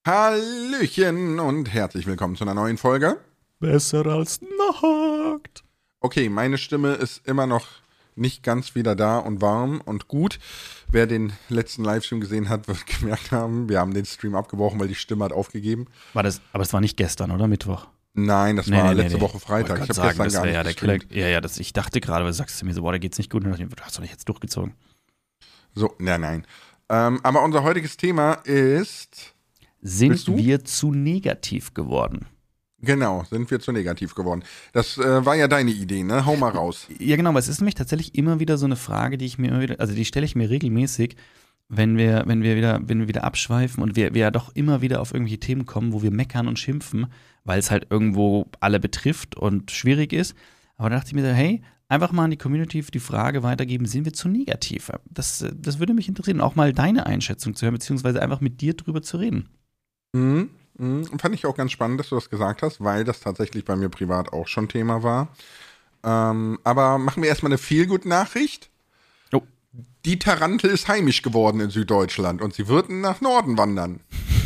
Hallöchen und herzlich willkommen zu einer neuen Folge. Besser als nackt. Okay, meine Stimme ist immer noch nicht ganz wieder da und warm und gut. Wer den letzten Livestream gesehen hat, wird gemerkt haben, wir haben den Stream abgebrochen, weil die Stimme hat aufgegeben. Aber es war nicht gestern, oder? Mittwoch? Nein, das war letzte Woche Freitag. Ich habe gestern gar nicht gestreamt. Ich dachte gerade, weil du sagst zu mir so, boah, da geht's nicht gut. Und du hast doch nicht jetzt durchgezogen. So, nein. Aber unser heutiges Thema ist... Sind wir zu negativ geworden? Genau, sind wir zu negativ geworden. Das war ja deine Idee, ne? Hau mal raus. Ja, genau, aber es ist nämlich tatsächlich immer wieder so eine Frage, die stelle ich mir regelmäßig, wenn wir wieder abschweifen und wir ja doch immer wieder auf irgendwelche Themen kommen, wo wir meckern und schimpfen, weil es halt irgendwo alle betrifft und schwierig ist. Aber da dachte ich mir so, hey, einfach mal an die Community die Frage weitergeben, sind wir zu negativ? Das würde mich interessieren, auch mal deine Einschätzung zu hören, beziehungsweise einfach mit dir drüber zu reden. Fand ich auch ganz spannend, dass du das gesagt hast, weil das tatsächlich bei mir privat auch schon Thema war. Aber machen wir erstmal eine Feelgood-Nachricht. Oh. Die Tarantel ist heimisch geworden in Süddeutschland und sie wird nach Norden wandern.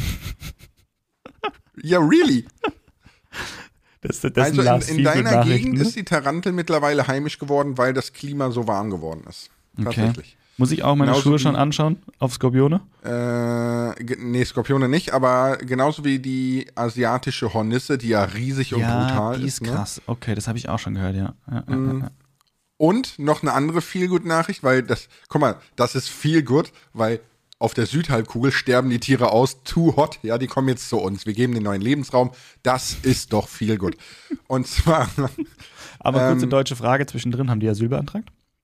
Ja, really? Das also in deiner Gegend ist die Tarantel mittlerweile heimisch geworden, weil das Klima so warm geworden ist. Tatsächlich. Okay. Muss ich auch meine Schuhe schon anschauen auf Skorpione? Nee, Skorpione nicht, aber genauso wie die asiatische Hornisse, die ja riesig und brutal ist. Ja, die ist krass. Ne? Okay, das habe ich auch schon gehört, ja. Ja. Und noch eine andere Feelgood-Nachricht, weil das ist Feelgood, weil auf der Südhalbkugel sterben die Tiere aus, too hot, ja, die kommen jetzt zu uns. Wir geben den neuen Lebensraum, das ist doch Feelgood. Und zwar... Aber kurze deutsche Frage zwischendrin, haben die Asyl beantragt?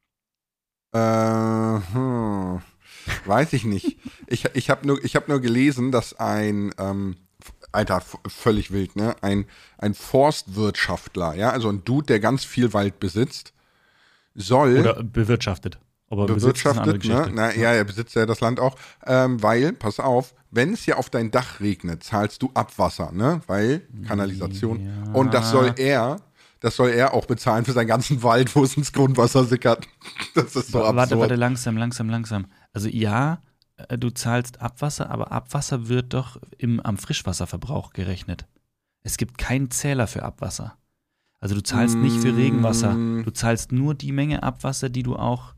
Weiß ich nicht. Ich hab nur gelesen, dass Alter, völlig wild, ne? Ein Forstwirtschaftler, ja, also ein Dude, der ganz viel Wald besitzt, soll... Oder bewirtschaftet. Aber bewirtschaftet, ne? Ja, er besitzt ja das Land auch. Weil, pass auf, wenn es ja auf dein Dach regnet, zahlst du Abwasser, ne? Weil Kanalisation. Ja. Und das soll er auch bezahlen für seinen ganzen Wald, wo es ins Grundwasser sickert. Das ist so absurd. Warte, langsam. Also ja, du zahlst Abwasser, aber Abwasser wird doch am Frischwasserverbrauch gerechnet. Es gibt keinen Zähler für Abwasser. Also du zahlst nicht für Regenwasser. Du zahlst nur die Menge Abwasser, die du auch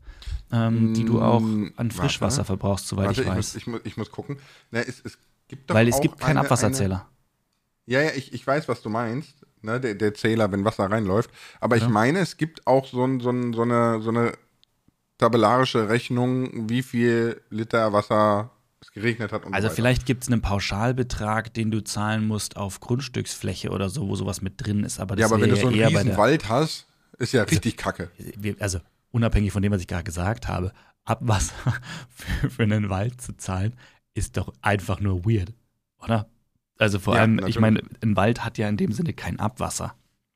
an Frischwasser verbrauchst, soweit ich weiß. Ich muss gucken. Na, es gibt doch Weil es gibt keinen Abwasserzähler. Ja, ich weiß, was du meinst. Ne, der Zähler, wenn Wasser reinläuft. Aber ich meine, es gibt auch so eine tabellarische Rechnung, wie viel Liter Wasser es geregnet hat und also so weiter. Vielleicht gibt es einen Pauschalbetrag, den du zahlen musst auf Grundstücksfläche oder so, wo sowas mit drin ist. Aber wenn du so einen riesen Wald hast, ist ja richtig kacke. Also unabhängig von dem, was ich gerade gesagt habe, Abwasser für einen Wald zu zahlen, ist doch einfach nur weird, oder? Also vor allem, natürlich. Ich meine, ein Wald hat ja in dem Sinne kein Abwasser.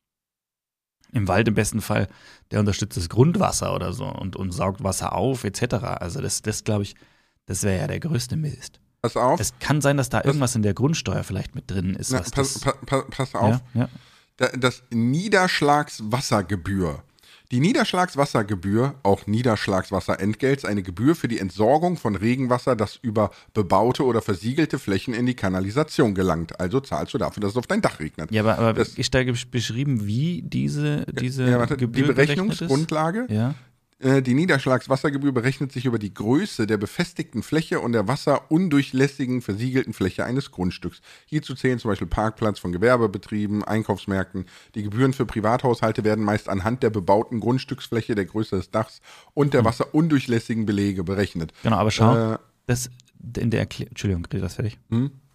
Im Wald im besten Fall, der unterstützt das Grundwasser oder so und saugt Wasser auf etc. Also das glaube ich, das wäre ja der größte Mist. Pass auf. Es kann sein, dass da irgendwas in der Grundsteuer vielleicht mit drin ist. Pass auf. Ja. Das Niederschlagswassergebühr. Die Niederschlagswassergebühr, auch Niederschlagswasserentgelt, ist eine Gebühr für die Entsorgung von Regenwasser, das über bebaute oder versiegelte Flächen in die Kanalisation gelangt. Also zahlst du dafür, dass es auf dein Dach regnet. Ja, aber ist da beschrieben, wie diese Gebühr die Berechnungsgrundlage? Ja. Die Niederschlagswassergebühr berechnet sich über die Größe der befestigten Fläche und der wasserundurchlässigen versiegelten Fläche eines Grundstücks. Hierzu zählen zum Beispiel Parkplatz von Gewerbebetrieben, Einkaufsmärkten. Die Gebühren für Privathaushalte werden meist anhand der bebauten Grundstücksfläche, der Größe des Dachs und der wasserundurchlässigen Belege berechnet. Genau, aber schau, Entschuldigung, red das fertig.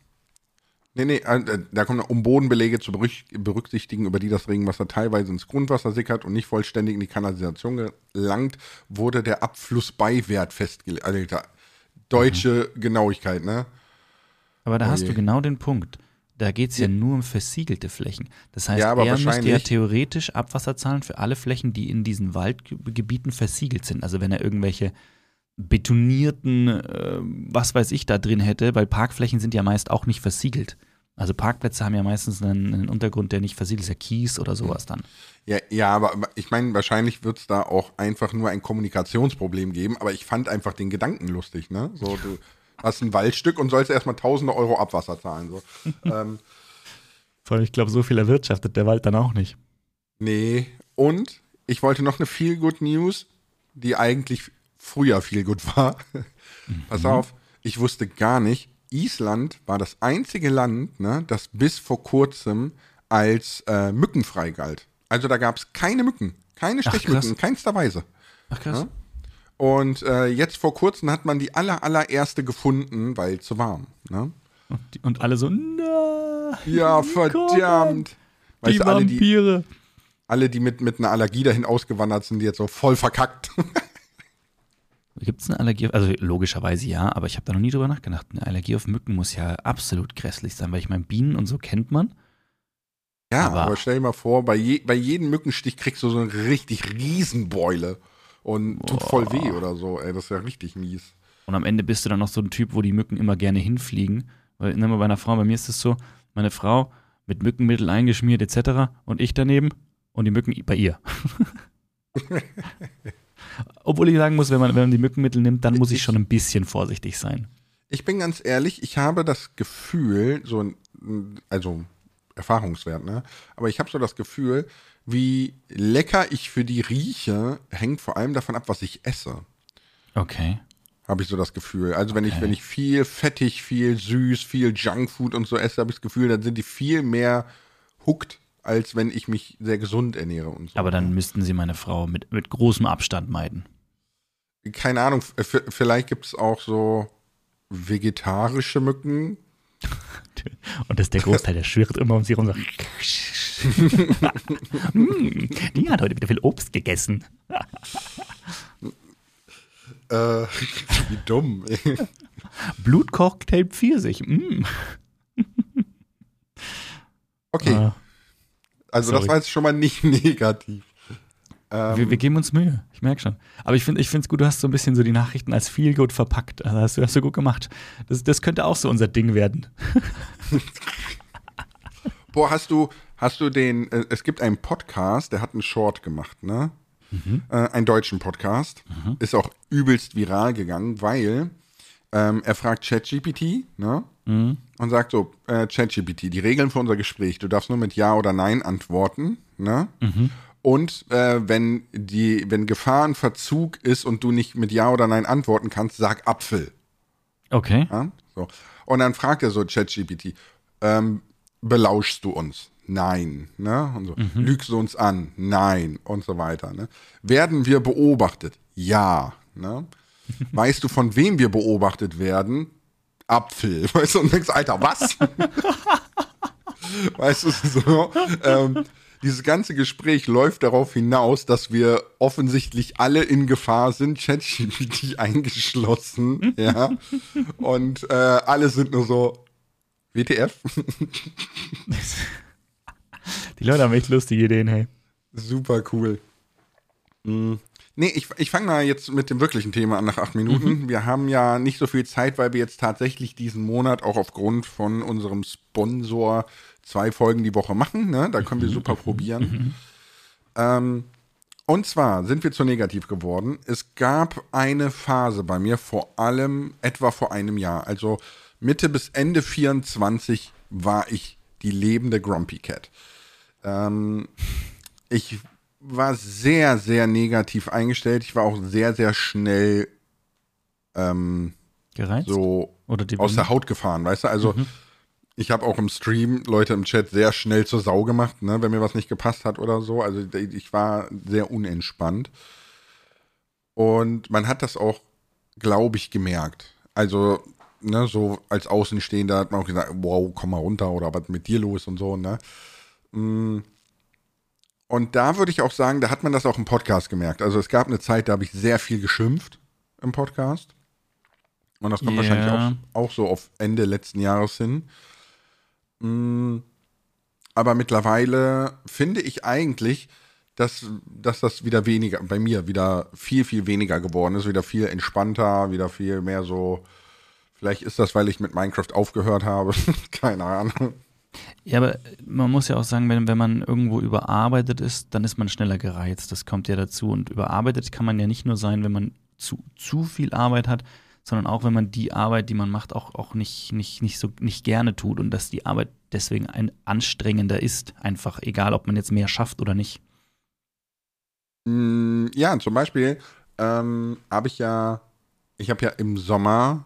Nee, da kommen um Bodenbelege zu berücksichtigen, über die das Regenwasser teilweise ins Grundwasser sickert und nicht vollständig in die Kanalisation gelangt, wurde der Abflussbeiwert festgelegt. Alter, deutsche Genauigkeit, ne? Aber da hast du genau den Punkt. Da geht es ja nur um versiegelte Flächen. Das heißt, er müsste ja theoretisch Abwasser zahlen für alle Flächen, die in diesen Waldgebieten versiegelt sind. Also wenn er irgendwelche betonierten, was weiß ich, da drin hätte, weil Parkflächen sind ja meist auch nicht versiegelt. Also Parkplätze haben ja meistens einen Untergrund, der nicht versiegelt ist, ja Kies oder sowas dann. Ja, aber ich meine, wahrscheinlich wird es da auch einfach nur ein Kommunikationsproblem geben, aber ich fand einfach den Gedanken lustig, ne? So, Hast ein Waldstück und sollst erstmal tausende Euro Abwasser zahlen. So. Vor allem, ich glaube, so viel erwirtschaftet der Wald dann auch nicht. Nee. Und ich wollte noch eine Feel-Good-News, die eigentlich früher Feel-Good war. Pass auf, ich wusste gar nicht, Island war das einzige Land, ne, das bis vor kurzem als mückenfrei galt. Also da gab es keine Mücken, keine Stechmücken, in keinster Weise. Ach krass. Ja? Und jetzt vor kurzem hat man die allererste gefunden, weil zu warm. Ne? Und alle so, na, ja, verdammt. Die Vampire. Alle, die mit einer Allergie dahin ausgewandert sind, die jetzt so voll verkackt. Gibt es eine Allergie? Also logischerweise ja, aber ich habe da noch nie drüber nachgedacht. Eine Allergie auf Mücken muss ja absolut grässlich sein, weil ich meine, Bienen und so kennt man. Ja, aber stell dir mal vor, bei jedem Mückenstich kriegst du so eine richtig Riesenbeule und tut voll weh oder so. Ey, das ist ja richtig mies. Und am Ende bist du dann noch so ein Typ, wo die Mücken immer gerne hinfliegen. Weil immer bei einer Frau, bei mir ist es so, meine Frau mit Mückenmittel eingeschmiert etc. und ich daneben und die Mücken bei ihr. Obwohl ich sagen muss, wenn man die Mückenmittel nimmt, dann muss ich schon ein bisschen vorsichtig sein. Ich bin ganz ehrlich, ich habe das Gefühl, also Erfahrungswert, ne? Aber ich habe so das Gefühl, wie lecker ich für die rieche, hängt vor allem davon ab, was ich esse. Okay. Habe ich so das Gefühl. Also wenn ich viel fettig, viel süß, viel Junkfood und so esse, habe ich das Gefühl, dann sind die viel mehr hooked, als wenn ich mich sehr gesund ernähre und so. Aber dann müssten Sie meine Frau mit großem Abstand meiden. Keine Ahnung, vielleicht gibt es auch so vegetarische Mücken. Und das ist der Großteil, der schwirrt immer um sie rum. So. Die hat heute wieder viel Obst gegessen. Wie dumm. Blutcocktail Pfirsich. Okay. Also sorry. das war jetzt schon mal nicht negativ. Wir geben uns Mühe, ich merke schon. Aber ich finde es gut, du hast so ein bisschen so die Nachrichten als Feelgood verpackt. Also hast du gut gemacht. Das könnte auch so unser Ding werden. Boah, hast du es gibt einen Podcast, der hat einen Short gemacht, ne? Einen deutschen Podcast. Ist auch übelst viral gegangen, weil er fragt ChatGPT, ne? Und sagt so, ChatGPT, die Regeln für unser Gespräch, du darfst nur mit Ja oder Nein antworten, ne? Und wenn Gefahr ein Verzug ist und du nicht mit Ja oder Nein antworten kannst, sag Apfel. Okay. Ja? So. Und dann fragt er so ChatGPT, belauschst du uns? Nein. Ne? Und so. Lügst du uns an? Nein. Und so weiter. Ne? Werden wir beobachtet? Ja. Ne? Weißt du, von wem wir beobachtet werden? Apfel. Weißt du, und denkst, Alter, was? Weißt du, so, dieses ganze Gespräch läuft darauf hinaus, dass wir offensichtlich alle in Gefahr sind, ChatGPT eingeschlossen, ja, und alle sind nur so, WTF? Die Leute haben echt lustige Ideen, hey. Super cool. Nee, ich fange mal jetzt mit dem wirklichen Thema an nach 8 Minuten. Wir haben ja nicht so viel Zeit, weil wir jetzt tatsächlich diesen Monat auch aufgrund von unserem Sponsor 2 Folgen die Woche machen. Ne? Da können wir super probieren. Und zwar sind wir zu negativ geworden. Es gab eine Phase bei mir, vor allem etwa vor einem Jahr. Also Mitte bis Ende 24 war ich die lebende Grumpy Cat. Ich war sehr, sehr negativ eingestellt. Ich war auch sehr, sehr schnell gereizt? So oder aus der Haut gefahren, weißt du? Also ich habe auch im Stream Leute im Chat sehr schnell zur Sau gemacht, ne, wenn mir was nicht gepasst hat oder so. Also ich war sehr unentspannt. Und man hat das auch, glaube ich, gemerkt. Also, ne, so als Außenstehender hat man auch gesagt, wow, komm mal runter oder was mit dir los und so, ne? Und da würde ich auch sagen, da hat man das auch im Podcast gemerkt. Also es gab eine Zeit, da habe ich sehr viel geschimpft im Podcast. Und das kommt wahrscheinlich auch so auf Ende letzten Jahres hin. Aber mittlerweile finde ich eigentlich, dass das wieder weniger, bei mir wieder viel, viel weniger geworden ist. Wieder viel entspannter, wieder viel mehr so, vielleicht ist das, weil ich mit Minecraft aufgehört habe. Keine Ahnung. Ja, aber man muss ja auch sagen, wenn man irgendwo überarbeitet ist, dann ist man schneller gereizt. Das kommt ja dazu. Und überarbeitet kann man ja nicht nur sein, wenn man zu viel Arbeit hat, sondern auch, wenn man die Arbeit, die man macht, auch nicht gerne tut und dass die Arbeit deswegen anstrengender ist, einfach egal, ob man jetzt mehr schafft oder nicht. Ja, zum Beispiel ich habe ja im Sommer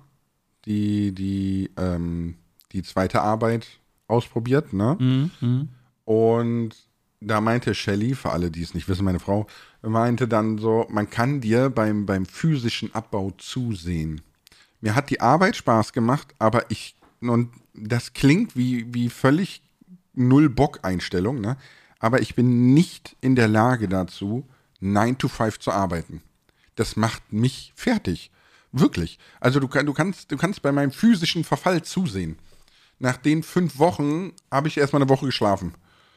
die zweite Arbeit ausprobiert, ne? Mhm. Und da meinte Shelley, für alle, die es nicht wissen, meine Frau, meinte dann so, man kann dir beim physischen Abbau zusehen. Mir hat die Arbeit Spaß gemacht, und das klingt wie völlig null Bock-Einstellung, ne? Aber ich bin nicht in der Lage dazu, 9 to 5 zu arbeiten. Das macht mich fertig. Wirklich. Also du kannst bei meinem physischen Verfall zusehen. Nach den 5 Wochen habe ich erstmal eine Woche geschlafen.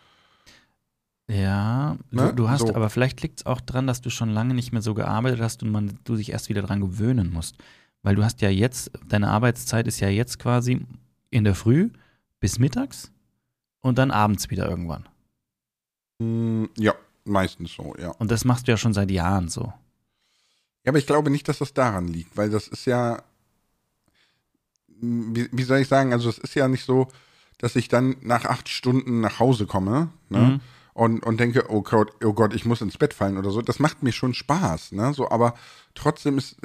Ja, Ne? du hast, So. aber vielleicht liegt es auch dran, dass du schon lange nicht mehr so gearbeitet hast und du dich erst wieder dran gewöhnen musst. Weil du hast ja jetzt, deine Arbeitszeit ist ja jetzt quasi in der Früh bis mittags und dann abends wieder irgendwann. Ja, meistens so, ja. Und das machst du ja schon seit Jahren so. Ja, aber ich glaube nicht, dass das daran liegt, weil das ist ja, wie soll ich sagen, also es ist ja nicht so, dass ich dann nach 8 Stunden nach Hause komme, ne? Mhm. Und denke, oh Gott, ich muss ins Bett fallen oder so. Das macht mir schon Spaß, ne? So, aber trotzdem ist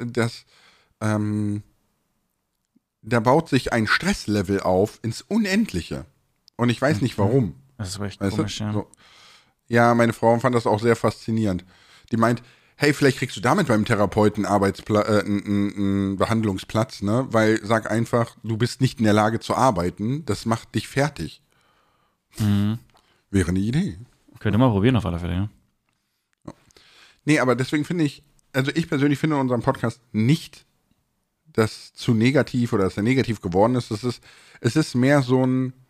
da baut sich ein Stresslevel auf ins Unendliche. Und ich weiß nicht warum. Das ist echt Weißt du? komisch, ja. So. Ja, meine Frau fand das auch sehr faszinierend. Die meint, hey, vielleicht kriegst du damit beim Therapeuten einen Behandlungsplatz, ne? Weil sag einfach, du bist nicht in der Lage zu arbeiten, das macht dich fertig. Mhm. Wäre eine Idee. Könnte mal probieren auf alle Fälle, ja. Nee, aber deswegen finde ich, also ich persönlich finde in unserem Podcast nicht, dass zu negativ oder dass er negativ geworden ist. Es ist mehr so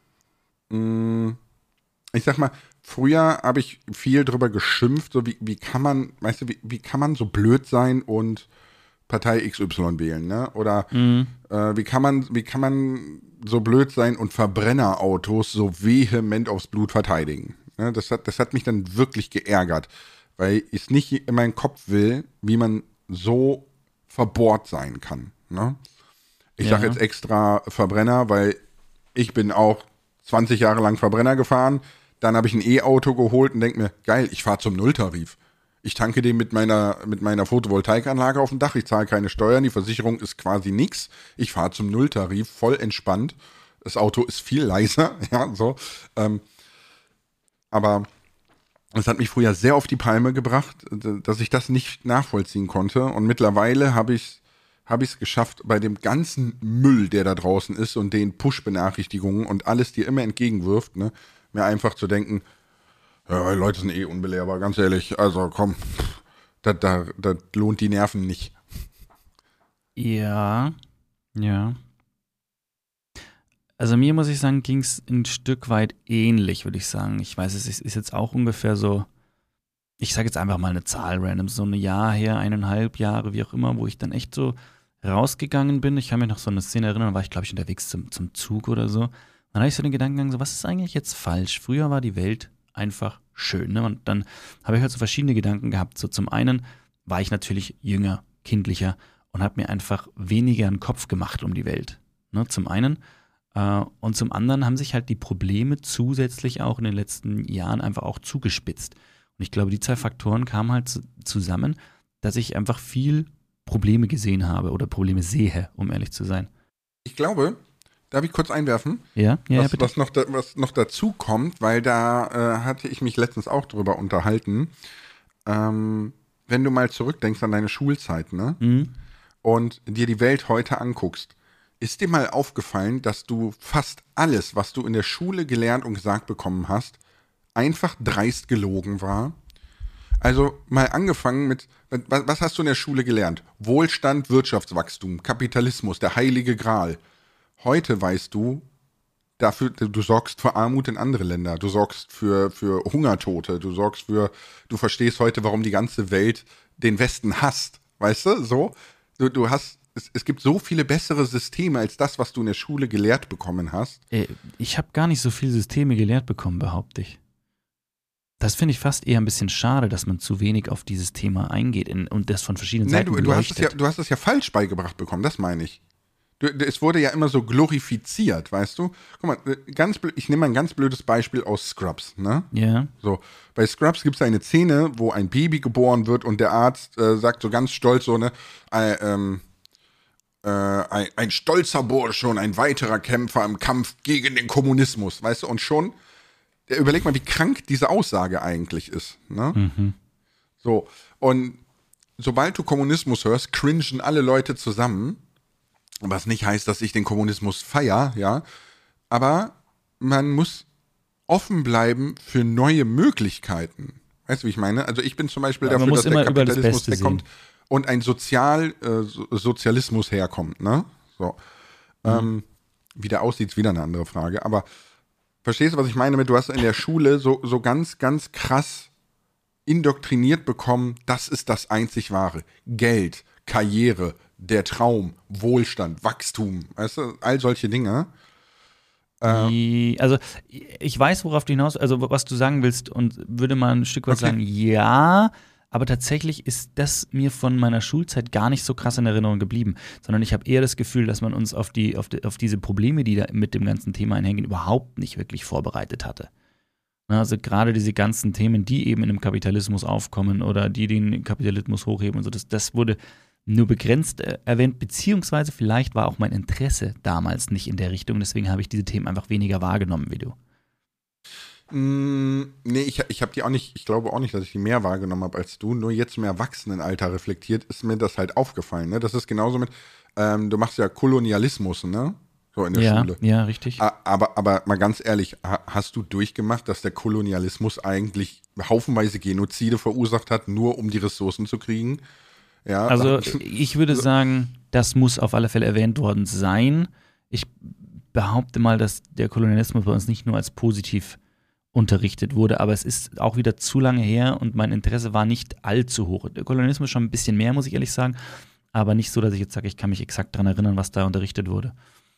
ich sag mal, früher habe ich viel drüber geschimpft, so wie kann man, weißt du, wie kann man so blöd sein und Partei XY wählen, ne? Oder wie kann man so blöd sein und Verbrennerautos so vehement aufs Blut verteidigen? Ne? Das hat mich dann wirklich geärgert, weil ich es nicht in meinen Kopf will, wie man so verbohrt sein kann. Ne? Ich sage jetzt extra Verbrenner, weil ich bin auch 20 Jahre lang Verbrenner gefahren. Dann habe ich ein E-Auto geholt und denke mir, geil, ich fahre zum Nulltarif. Ich tanke den mit meiner Photovoltaikanlage auf dem Dach. Ich zahle keine Steuern, die Versicherung ist quasi nix. Ich fahre zum Nulltarif, voll entspannt. Das Auto ist viel leiser, ja, so. Aber es hat mich früher sehr auf die Palme gebracht, dass ich das nicht nachvollziehen konnte. Und mittlerweile habe ich es geschafft, bei dem ganzen Müll, der da draußen ist und den Push-Benachrichtigungen und alles dir immer entgegenwirft, ne, mir einfach zu denken, ja, die Leute sind eh unbelehrbar, ganz ehrlich. Also komm, das lohnt die Nerven nicht. Ja. Also mir, muss ich sagen, ging es ein Stück weit ähnlich, würde ich sagen. Ich weiß, es ist jetzt auch ungefähr so, ich sage jetzt einfach mal eine Zahl random, so ein Jahr her, 1,5 Jahre, wie auch immer, wo ich dann echt so rausgegangen bin. Ich kann mich noch so eine Szene erinnern, da war ich, glaube ich, unterwegs zum Zug oder so. Dann habe ich so den Gedanken gegangen, so, was ist eigentlich jetzt falsch? Früher war die Welt einfach schön, ne? Und dann habe ich halt so verschiedene Gedanken gehabt. So zum einen war ich natürlich jünger, kindlicher und habe mir einfach weniger einen Kopf gemacht um die Welt. Ne? Zum einen. Und zum anderen haben sich halt die Probleme zusätzlich auch in den letzten Jahren einfach auch zugespitzt. Und ich glaube, die 2 Faktoren kamen halt zusammen, dass ich einfach viel Probleme gesehen habe oder Probleme sehe, um ehrlich zu sein. Ich glaube, darf ich kurz einwerfen? Ja, bitte. Was noch dazu kommt, weil da hatte ich mich letztens auch drüber unterhalten. Wenn du mal zurückdenkst an deine Schulzeit, ne? Mhm. Und dir die Welt heute anguckst, ist dir mal aufgefallen, dass du fast alles, was du in der Schule gelernt und gesagt bekommen hast, einfach dreist gelogen war? Also mal angefangen mit, was hast du in der Schule gelernt? Wohlstand, Wirtschaftswachstum, Kapitalismus, der heilige Gral. Heute weißt du, du sorgst für Armut in andere Länder, du sorgst für Hungertote, du verstehst heute, warum die ganze Welt den Westen hasst. Weißt du, so? Es gibt so viele bessere Systeme als das, was du in der Schule gelehrt bekommen hast. Ich habe gar nicht so viele Systeme gelehrt bekommen, behaupte ich. Das finde ich fast eher ein bisschen schade, dass man zu wenig auf dieses Thema eingeht und das von verschiedenen Nee, Seiten du hast beleuchtet. du hast es ja falsch beigebracht bekommen, das meine ich. Es wurde ja immer so glorifiziert, weißt du? Guck mal, ich nehme mal ein ganz blödes Beispiel aus Scrubs, ne? Ja. So, bei Scrubs gibt es eine Szene, wo ein Baby geboren wird und der Arzt sagt so ganz stolz so, ne, ein stolzer Bursche und ein weiterer Kämpfer im Kampf gegen den Kommunismus, weißt du? Und schon, überleg mal, wie krank diese Aussage eigentlich ist, ne? Mhm. So, und sobald du Kommunismus hörst, cringen alle Leute zusammen, was nicht heißt, dass ich den Kommunismus feiere, ja, aber man muss offen bleiben für neue Möglichkeiten. Weißt du, wie ich meine? Also ich bin zum Beispiel Aber man dafür, muss dass der immer über das Kapitalismus Beste wegkommt sehen. und ein Sozialismus herkommt, ne? So. Wie der aussieht, ist wieder eine andere Frage. Aber verstehst du, was ich meine mit, du hast in der Schule so ganz, ganz krass indoktriniert bekommen, das ist das einzig Wahre. Geld, Karriere, der Traum, Wohlstand, Wachstum, weißt du, all solche Dinge. Also ich weiß, worauf du hinaus, also was du sagen willst und würde mal ein Stück weit Okay. sagen, ja, aber tatsächlich ist das mir von meiner Schulzeit gar nicht so krass in Erinnerung geblieben, sondern ich habe eher das Gefühl, dass man uns auf diese Probleme, die da mit dem ganzen Thema einhängen, überhaupt nicht wirklich vorbereitet hatte. Also gerade diese ganzen Themen, die eben in dem Kapitalismus aufkommen oder die den Kapitalismus hochheben und so, das wurde nur begrenzt erwähnt, beziehungsweise vielleicht war auch mein Interesse damals nicht in der Richtung, deswegen habe ich diese Themen einfach weniger wahrgenommen wie du. Nee, ich habe die auch nicht, ich glaube auch nicht, dass ich die mehr wahrgenommen habe als du, nur jetzt im Erwachsenenalter reflektiert, ist mir das halt aufgefallen, ne? Das ist genauso mit, du machst ja Kolonialismus, ne? So in der Schule. Ja, richtig. Aber mal ganz ehrlich, hast du durchgemacht, dass der Kolonialismus eigentlich haufenweise Genozide verursacht hat, nur um die Ressourcen zu kriegen? Ja, Also ich würde sagen, das muss auf alle Fälle erwähnt worden sein. Ich behaupte mal, dass der Kolonialismus bei uns nicht nur als positiv unterrichtet wurde, aber es ist auch wieder zu lange her und mein Interesse war nicht allzu hoch. Der Kolonialismus schon ein bisschen mehr, muss ich ehrlich sagen, aber nicht so, dass ich jetzt sage, ich kann mich exakt daran erinnern, was da unterrichtet wurde.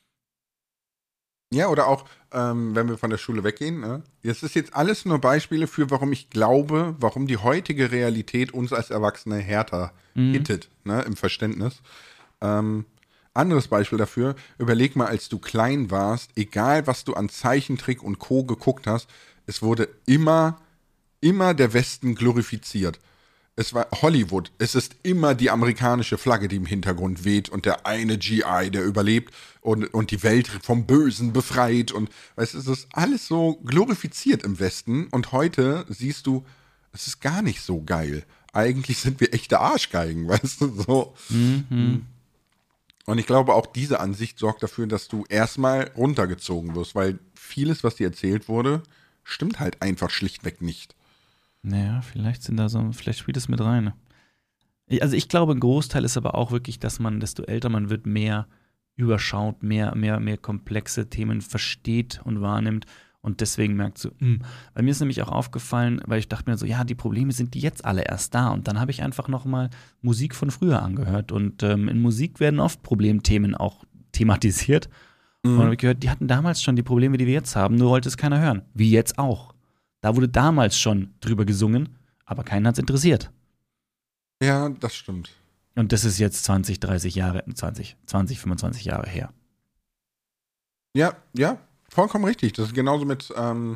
ja, oder auch, wenn wir von der Schule weggehen, ne? Das ist jetzt alles nur Beispiele für, warum ich glaube, warum die heutige Realität uns als Erwachsene härter hittet, ne, im Verständnis. Anderes Beispiel dafür, überleg mal, als du klein warst, egal was du an Zeichentrick und Co. geguckt hast, es wurde immer der Westen glorifiziert. Es war Hollywood. Es ist immer die amerikanische Flagge, die im Hintergrund weht und der eine GI, der überlebt und die Welt vom Bösen befreit. Und weißt du, es ist alles so glorifiziert im Westen. Und heute siehst du, es ist gar nicht so geil. Eigentlich sind wir echte Arschgeigen, weißt du, so. Und ich glaube, auch diese Ansicht sorgt dafür, dass du erstmal runtergezogen wirst, weil vieles, was dir erzählt wurde, stimmt halt einfach schlichtweg nicht. Naja, vielleicht spielt es mit rein. Also ich glaube, ein Großteil ist aber auch wirklich, dass man, desto älter man wird, mehr überschaut, mehr komplexe Themen versteht und wahrnimmt und deswegen merkt so, bei mir ist nämlich auch aufgefallen, weil ich dachte mir so, ja, die Probleme sind die jetzt alle erst da und dann habe ich einfach nochmal Musik von früher angehört und in Musik werden oft Problemthemen auch thematisiert und habe ich gehört, die hatten damals schon die Probleme, die wir jetzt haben, nur wollte es keiner hören, wie jetzt auch. Da wurde damals schon drüber gesungen, aber keinen hat es interessiert. Ja, das stimmt. Und das ist jetzt 20, 30 Jahre, 20, 25 Jahre her. Ja, vollkommen richtig. Das ist genauso mit,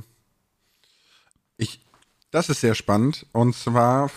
das ist sehr spannend. Und zwar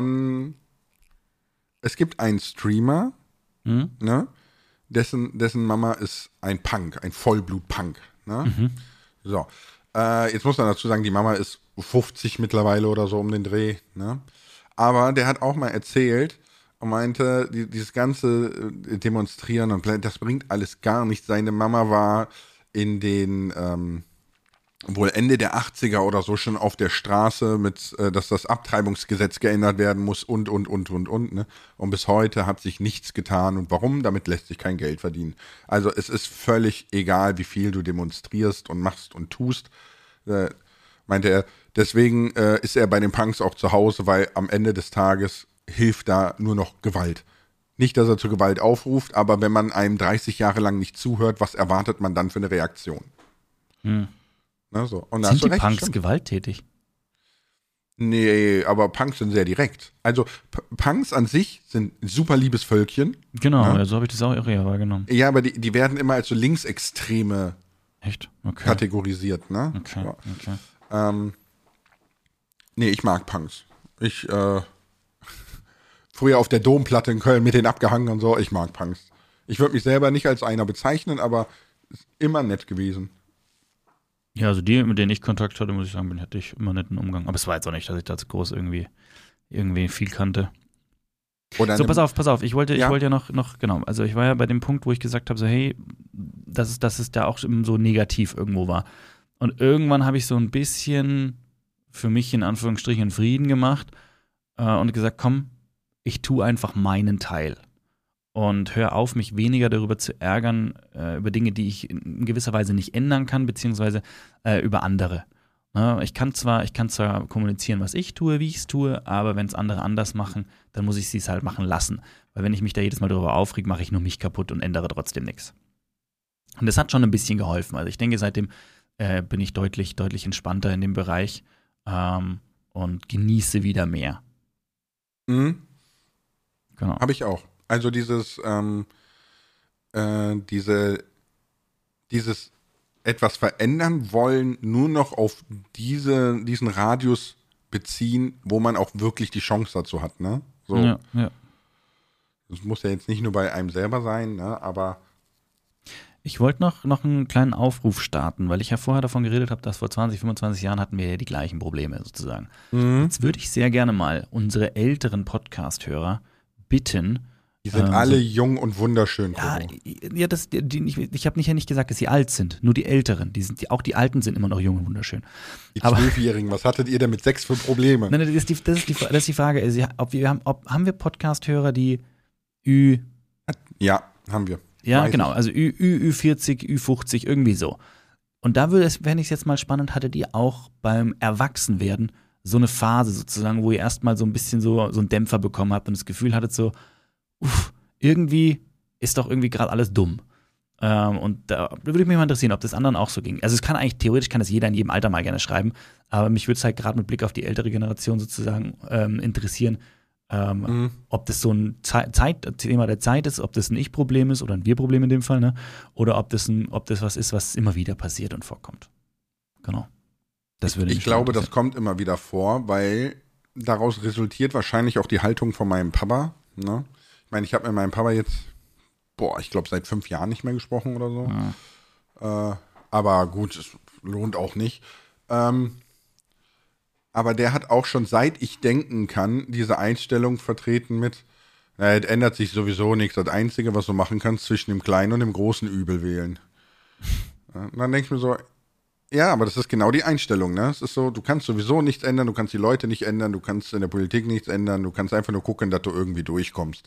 es gibt einen Streamer, ne, dessen Mama ist ein Punk, ein Vollblut-Punk, ne? So. Jetzt muss man dazu sagen, die Mama ist 50 mittlerweile oder so um den Dreh, ne? Aber der hat auch mal erzählt und meinte, dieses ganze Demonstrieren und das bringt alles gar nichts. Seine Mama war in den wohl Ende der 80er oder so schon auf der Straße mit, dass das Abtreibungsgesetz geändert werden muss und, ne? Und bis heute hat sich nichts getan. Und warum? Damit lässt sich kein Geld verdienen. Also es ist völlig egal, wie viel du demonstrierst und machst und tust. Meinte er, deswegen ist er bei den Punks auch zu Hause, weil am Ende des Tages hilft da nur noch Gewalt. Nicht, dass er zu Gewalt aufruft, aber wenn man einem 30 Jahre lang nicht zuhört, was erwartet man dann für eine Reaktion? Ne, so. Und Sind die recht, Punks stimmt. gewalttätig? Nee, aber Punks sind sehr direkt. Also Punks an sich sind ein super liebes Völkchen. Genau, Ja, ja, so habe ich das auch eher wahrgenommen. ja, aber die werden immer als so Linksextreme Echt? Okay. kategorisiert, ne? Okay, So. okay. Nee, ich mag Punks. Ich, früher auf der Domplatte in Köln mit den abgehangen und so, ich mag Punks. Ich würde mich selber nicht als einer bezeichnen, aber ist immer nett gewesen. Ja, also die, mit denen ich Kontakt hatte, muss ich sagen, hatte ich immer netten Umgang. Aber es war jetzt auch nicht, dass ich da zu groß irgendwie viel kannte. Oder So, pass auf, ich wollte Ja. ja noch, genau, also ich war ja bei dem Punkt, wo ich gesagt habe, so, hey, dass es da auch so negativ irgendwo war. Und irgendwann habe ich so ein bisschen für mich in Anführungsstrichen Frieden gemacht und gesagt, komm, ich tue einfach meinen Teil. Und hör auf, mich weniger darüber zu ärgern, über Dinge, die ich in gewisser Weise nicht ändern kann, beziehungsweise über andere. Ne? Ich kann zwar kommunizieren, was ich tue, wie ich es tue, aber wenn es andere anders machen, dann muss ich es halt machen lassen. Weil wenn ich mich da jedes Mal darüber aufreg, mache ich nur mich kaputt und ändere trotzdem nichts. Und das hat schon ein bisschen geholfen. Also ich denke, seitdem bin ich deutlich entspannter in dem Bereich und genieße wieder mehr. Mhm. Genau. Habe ich auch. Also dieses etwas verändern wollen, nur noch auf diesen Radius beziehen, wo man auch wirklich die Chance dazu hat, ne? So. Ja. Das muss ja jetzt nicht nur bei einem selber sein, ne? Aber Ich wollte noch einen kleinen Aufruf starten, weil ich ja vorher davon geredet habe, dass vor 20, 25 Jahren hatten wir ja die gleichen Probleme sozusagen. Jetzt würde ich sehr gerne mal unsere älteren Podcast-Hörer bitten. die sind alle jung und wunderschön. Ja, Coco. ich habe nicht gesagt, dass sie alt sind, nur die Älteren. Auch die Alten sind immer noch jung und wunderschön. Die aber- 12-Jährigen, was hattet ihr denn mit 6 für Probleme? Nein, das ist die Frage. Also, haben wir Podcast-Hörer, die Ja, haben wir. Ja, Weiß genau, ich. also Ü40, Ü50, irgendwie so. Und da fände ich es jetzt mal spannend, hattet ihr auch beim Erwachsenwerden so eine Phase sozusagen, wo ihr erstmal so ein bisschen so einen Dämpfer bekommen habt und das Gefühl hattet so, irgendwie ist doch irgendwie gerade alles dumm. Und da würde mich mal interessieren, ob das anderen auch so ging. Also theoretisch kann das jeder in jedem Alter mal gerne schreiben, aber mich würde es halt gerade mit Blick auf die ältere Generation sozusagen interessieren, ob das so ein Thema der Zeit ist, ob das ein Ich-Problem ist oder ein Wir-Problem in dem Fall, ne? Oder ob das was ist, was immer wieder passiert und vorkommt. Genau. Das würde mich Ich glaube, das interessieren. kommt immer wieder vor, weil daraus resultiert wahrscheinlich auch die Haltung von meinem Papa. Ne? Ich meine, ich habe mit meinem Papa jetzt, ich glaube, seit 5 Jahren nicht mehr gesprochen oder so. Ja. Aber gut, es lohnt auch nicht. Aber der hat auch schon, seit ich denken kann, diese Einstellung vertreten mit, es ändert sich sowieso nichts. Das Einzige, was du machen kannst, zwischen dem kleinen und dem großen Übel wählen. Ja, und dann denke ich mir so, ja, aber das ist genau die Einstellung, ne? Es ist so, du kannst sowieso nichts ändern, du kannst die Leute nicht ändern, du kannst in der Politik nichts ändern, du kannst einfach nur gucken, dass du irgendwie durchkommst.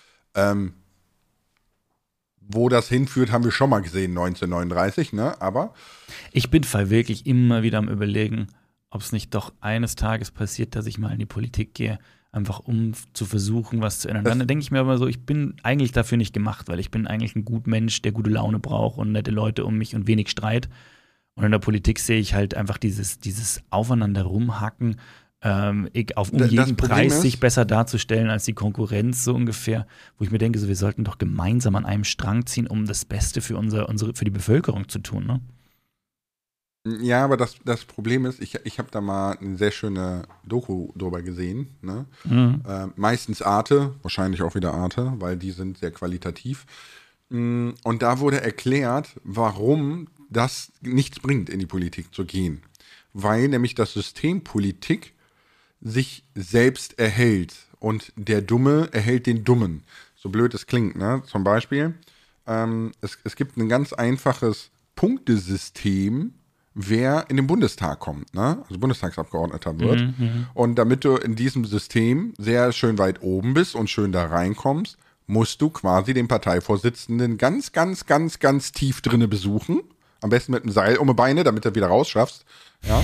Wo das hinführt, haben wir schon mal gesehen, 1939, ne? Aber Ich bin wirklich immer wieder am Überlegen, ob es nicht doch eines Tages passiert, dass ich mal in die Politik gehe, einfach um zu versuchen, was zu ändern. Dann denke ich mir aber so, ich bin eigentlich dafür nicht gemacht, weil ich bin eigentlich ein guter Mensch, der gute Laune braucht und nette Leute um mich und wenig Streit. Und in der Politik sehe ich halt einfach dieses Aufeinander rumhacken, um Das jeden Problem Preis ist- sich besser darzustellen als die Konkurrenz, so ungefähr, wo ich mir denke, so, wir sollten doch gemeinsam an einem Strang ziehen, um das Beste für für die Bevölkerung zu tun, ne? ja, aber das Problem ist, ich habe da mal eine sehr schöne Doku drüber gesehen, ne? Meistens Arte, wahrscheinlich auch wieder Arte, weil die sind sehr qualitativ. Und da wurde erklärt, warum das nichts bringt, in die Politik zu gehen. Weil nämlich das System Politik sich selbst erhält und der Dumme erhält den Dummen. So blöd es klingt, ne? Zum Beispiel, es gibt ein ganz einfaches Punktesystem, wer in den Bundestag kommt, ne? Also Bundestagsabgeordneter wird. Und damit du in diesem System sehr schön weit oben bist und schön da reinkommst, musst du quasi den Parteivorsitzenden ganz, ganz, ganz, ganz tief drinne besuchen. Am besten mit einem Seil um die Beine, damit du wieder rausschaffst. Ja.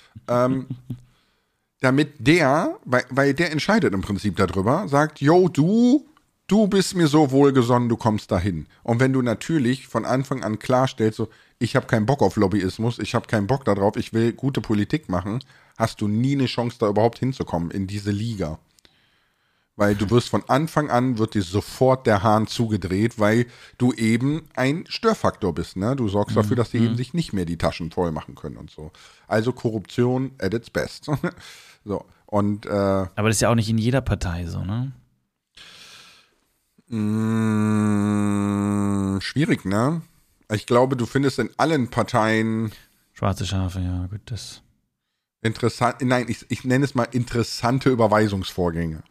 Damit weil der entscheidet im Prinzip darüber, sagt, yo, du bist mir so wohlgesonnen, du kommst dahin. Und wenn du natürlich von Anfang an klarstellst, so, ich habe keinen Bock auf Lobbyismus, ich habe keinen Bock darauf, ich will gute Politik machen, hast du nie eine Chance, da überhaupt hinzukommen in diese Liga. Weil du wirst von Anfang an, wird dir sofort der Hahn zugedreht, weil du eben ein Störfaktor bist. Ne? Du sorgst dafür, dass die eben sich nicht mehr die Taschen voll machen können und so. Also Korruption at its best. So, und, Aber das ist ja auch nicht in jeder Partei so, ne? Schwierig, ne? Ich glaube, du findest in allen Parteien Schwarze Schafe, ja, gut, das. interessant, nein, ich nenne es mal interessante Überweisungsvorgänge.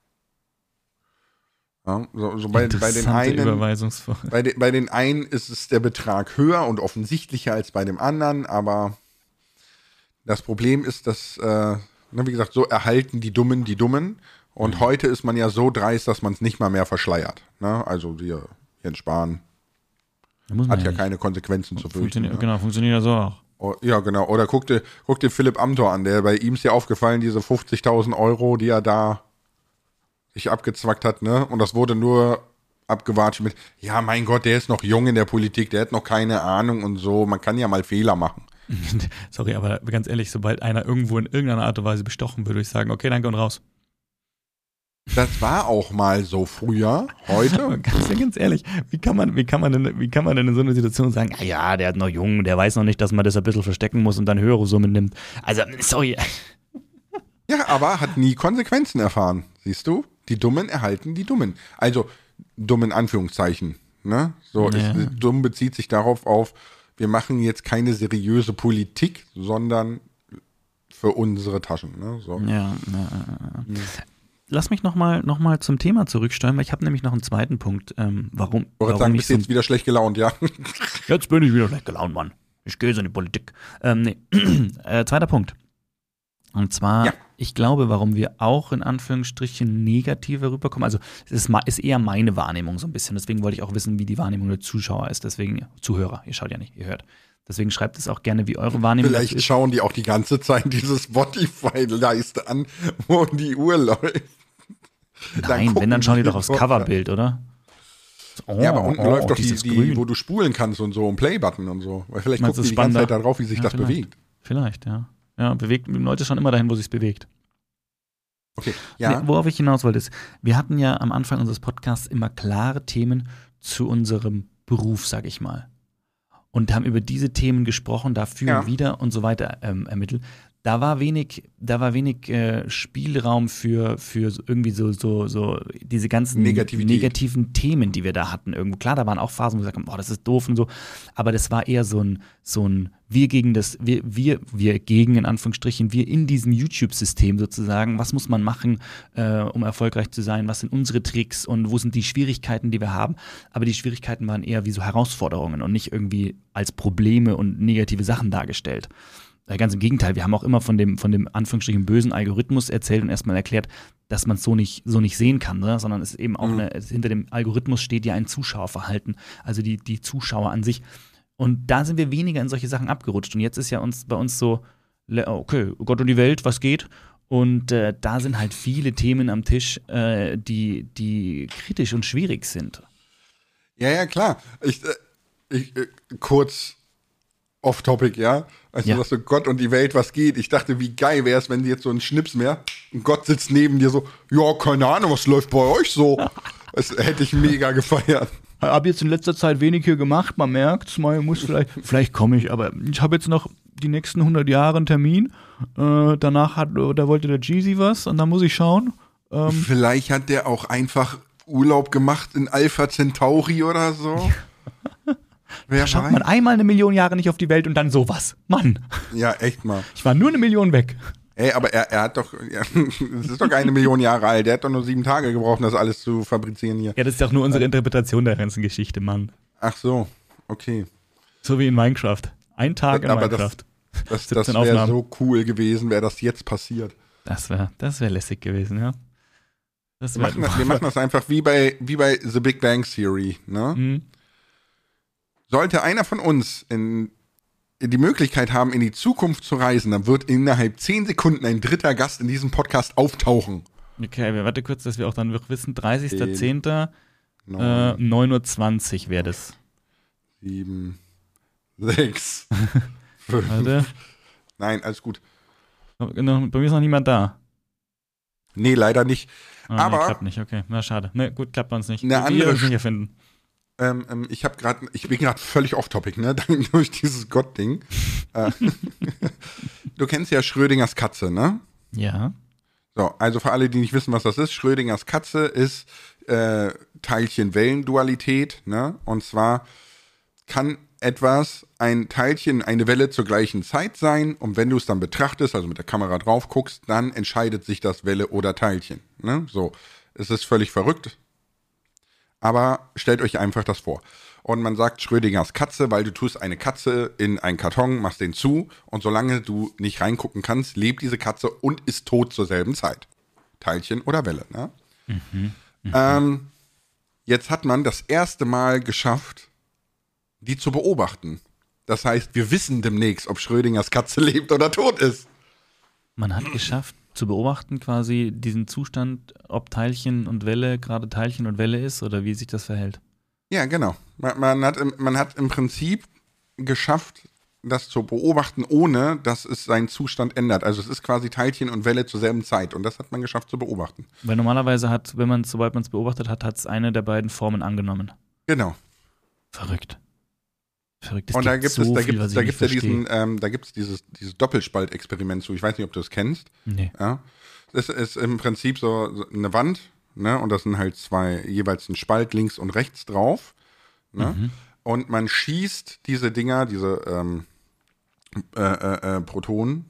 Ja, so bei den einen, bei den einen ist es der Betrag höher und offensichtlicher als bei dem anderen, aber das Problem ist, dass, wie gesagt, so erhalten die Dummen die Dummen. Und heute ist man ja so dreist, dass man es nicht mal mehr verschleiert. Ne? Also Jens Spahn hat ja keine Konsequenzen zu fürchten. Genau, funktioniert ja so auch. Oh, ja, genau. Oder guck dir Philipp Amthor an, bei ihm ist ja aufgefallen, diese 50.000 Euro, die er da sich abgezwackt hat, ne? Und das wurde nur abgewatscht mit, ja, mein Gott, der ist noch jung in der Politik, der hat noch keine Ahnung und so. Man kann ja mal Fehler machen. Sorry, aber ganz ehrlich, sobald einer irgendwo in irgendeiner Art und Weise bestochen wird, würde ich sagen, okay, danke und raus. Das war auch mal so früher, heute. Ganz ehrlich, wie kann man denn in so einer Situation sagen, ja, der ist noch jung, der weiß noch nicht, dass man das ein bisschen verstecken muss und dann höhere Summen nimmt. Also, sorry. Ja, aber hat nie Konsequenzen erfahren, siehst du? Die Dummen erhalten die Dummen. Also, dumm in Anführungszeichen. Ne? So, Ja. Dumm bezieht sich darauf auf, wir machen jetzt keine seriöse Politik, sondern für unsere Taschen. Ne? So. Ja. Lass mich noch mal zum Thema zurücksteuern, weil ich habe nämlich noch einen zweiten Punkt. Warum Bist du jetzt wieder schlecht gelaunt, ja? Jetzt bin ich wieder schlecht gelaunt, Mann. Ich gehe so in die Politik. Zweiter Punkt. Und zwar, Ich glaube, warum wir auch in Anführungsstrichen negativer rüberkommen, also es ist eher meine Wahrnehmung so ein bisschen. Deswegen wollte ich auch wissen, wie die Wahrnehmung der Zuschauer ist. Deswegen, Zuhörer, ihr schaut ja nicht, ihr hört. Deswegen schreibt es auch gerne, wie eure Wahrnehmung Vielleicht ist. schauen die auch die ganze Zeit diese Spotify-Leiste an, wo die Uhr läuft. Nein, wenn, dann schauen die doch aufs Coverbild, oder? Ja, aber unten läuft doch die wo du spulen kannst und so, ein Play-Button und so. Weil vielleicht Meinst gucken du die ganze spannender? Zeit darauf, wie sich das bewegt. Vielleicht, ja. Ja, Leute schauen immer dahin, wo sich's bewegt. Okay, ja. Nee, worauf ich hinaus wollte, ist, wir hatten ja am Anfang unseres Podcasts immer klare Themen zu unserem Beruf, sag ich mal. Und haben über diese Themen gesprochen, dafür wieder und so weiter ermittelt. Da war wenig Spielraum für irgendwie so diese ganzen negativen Themen, die wir da hatten. Irgendwo klar, da waren auch Phasen, wo wir gesagt haben, boah, das ist doof und so. Aber das war eher so ein wir gegen in Anführungsstrichen, wir in diesem YouTube-System sozusagen. Was muss man machen, um erfolgreich zu sein? Was sind unsere Tricks und wo sind die Schwierigkeiten, die wir haben? Aber die Schwierigkeiten waren eher wie so Herausforderungen und nicht irgendwie als Probleme und negative Sachen dargestellt. Ganz im Gegenteil, wir haben auch immer von dem Anführungsstrichen bösen Algorithmus erzählt und erstmal erklärt, dass man es so nicht sehen kann, ne? Sondern es ist eben auch hinter dem Algorithmus steht ja ein Zuschauerverhalten, also die Zuschauer an sich. Und da sind wir weniger in solche Sachen abgerutscht. Und jetzt ist ja bei uns so, okay, Gott und die Welt, was geht? Und da sind halt viele Themen am Tisch, die kritisch und schwierig sind. Ja, klar. Ich kurz off-topic, ja? Also, dass du Gott und die Welt, was geht? Ich dachte, wie geil wäre es, wenn jetzt so ein Schnips mehr und Gott sitzt neben dir so, ja, keine Ahnung, was läuft bei euch so? Das hätte ich mega gefeiert. Ich habe jetzt in letzter Zeit wenig hier gemacht, man merkt's, man muss vielleicht komme ich, aber ich habe jetzt noch die nächsten 100 Jahre einen Termin, danach da wollte der Jeezy was und dann muss ich schauen. Vielleicht hat der auch einfach Urlaub gemacht in Alpha Centauri oder so. Da schaut man einmal 1 Million Jahre nicht auf die Welt und dann sowas. Mann. Ja, echt mal. Ich war nur 1 Million weg. Ey, aber er hat doch, es ist doch 1 Million Jahre alt, der hat doch nur 7 Tage gebraucht, das alles zu fabrizieren hier. Ja, das ist doch nur unsere Interpretation der ganzen Geschichte, Mann. Ach so, okay. So wie in Minecraft. Ein Tag in Minecraft. Das wäre so cool gewesen, wäre das jetzt passiert. Das wär lässig gewesen, ja. Wir machen das einfach wie bei The Big Bang Theory, ne? Mhm. Sollte einer von uns die Möglichkeit haben, in die Zukunft zu reisen, dann wird innerhalb 10 Sekunden ein dritter Gast in diesem Podcast auftauchen. Okay, wir warten kurz, dass wir auch dann wissen, 30.10. 9:20 Uhr wäre das. 7, 6, 5. Warte. Nein, alles gut. Bei mir ist noch niemand da. Nee, leider nicht. Oh, Aber nee, klappt nicht, okay. Na, schade. Ne, gut, klappt bei uns nicht. eine Wir andere uns nicht erfinden. Ich bin gerade völlig off-topic, ne? Durch dieses Gott-Ding. Du kennst ja Schrödingers Katze, ne? Ja. So, also für alle, die nicht wissen, was das ist, Schrödingers Katze ist Teilchen-Wellen-Dualität, ne? Und zwar kann ein Teilchen, eine Welle zur gleichen Zeit sein und wenn du es dann betrachtest, also mit der Kamera drauf guckst, dann entscheidet sich das Welle oder Teilchen, ne? So, es ist völlig verrückt, aber stellt euch einfach das vor. Und man sagt Schrödingers Katze, weil du tust eine Katze in einen Karton, machst den zu und solange du nicht reingucken kannst, lebt diese Katze und ist tot zur selben Zeit. Teilchen oder Welle, ne? Jetzt hat man das erste Mal geschafft, die zu beobachten. Das heißt, wir wissen demnächst, ob Schrödingers Katze lebt oder tot ist. Man hat geschafft, zu beobachten quasi diesen Zustand, ob Teilchen und Welle gerade Teilchen und Welle ist oder wie sich das verhält. Ja, genau. Man hat im Prinzip geschafft, das zu beobachten, ohne dass es seinen Zustand ändert. Also es ist quasi Teilchen und Welle zur selben Zeit und das hat man geschafft zu beobachten. Weil normalerweise sobald man es beobachtet hat, hat es eine der beiden Formen angenommen. Genau. Verrückt. Und da gibt es dieses Doppelspaltexperiment zu. Ich weiß nicht, ob du das kennst. Nee. Ja. Das ist im Prinzip so eine Wand, ne? Und das sind halt jeweils ein Spalt links und rechts drauf. Ne? Mhm. Und man schießt diese Dinger, diese Protonen,